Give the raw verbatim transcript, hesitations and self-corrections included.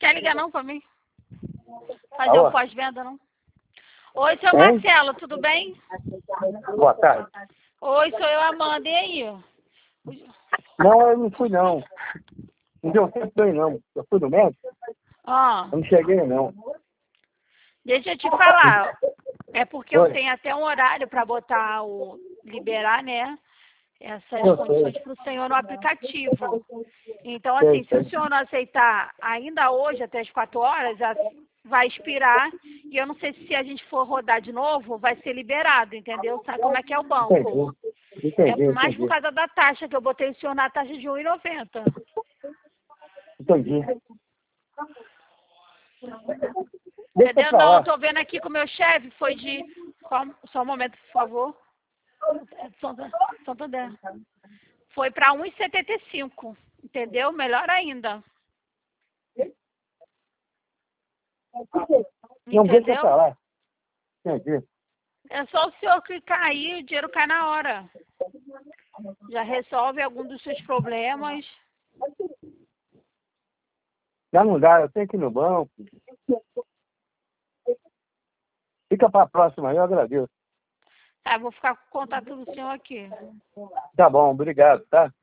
quer ligar não pra mim? Fazer Alô? um pós-venda, não? Oi, seu Hein? Marcelo, tudo bem? Boa tarde. Oi, sou eu, Amanda, e aí? Não, eu não fui, não. Não deu tempo de eu ir, não. Eu fui no médico, Ó, eu não cheguei, não. deixa eu te falar. É porque eu Oi. tenho até um horário para botar o... liberar, né? Essas Eu condições sei. para o senhor no aplicativo. Então, Sei, assim, se o sei. senhor não aceitar ainda hoje, até as quatro horas, a- vai expirar. E eu não sei se a gente for rodar de novo, vai ser liberado, entendeu? Sabe como é que é o banco? Entendi. Entendi, É mais por entendi. causa da taxa, que eu botei o senhor na taxa de um e noventa. Entendi. Deixa Entendeu? pra Não, eu lá. tô vendo aqui com o meu chefe, foi de... Só, só um momento, por favor. Santa- Santander. Foi para um e setenta e cinco, entendeu? Melhor ainda. Não, deixa Entendeu? pra lá. Entendi. É só o senhor clicar aí, o dinheiro cai na hora. Já resolve algum dos seus problemas. Já não dá, eu tenho que ir no banco. Fica pra próxima aí, eu agradeço. Tá, vou ficar com o contato do senhor aqui. Tá bom, obrigado, tá?